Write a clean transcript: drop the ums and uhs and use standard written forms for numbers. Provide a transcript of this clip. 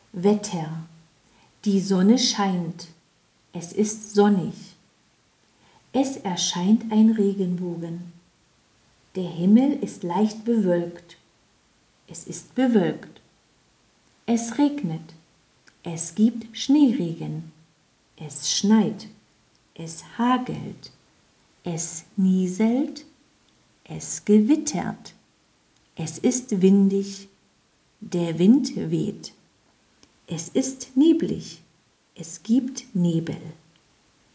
Wetter. Die Sonne scheint. Es ist sonnig. Es erscheint ein Regenbogen. Der Himmel ist leicht bewölkt. Es ist bewölkt. Es regnet. Es gibt Schneeregen. Es schneit. Es hagelt. Es nieselt. Es gewittert. Es ist windig. Der Wind weht. Es ist neblig. Es gibt Nebel.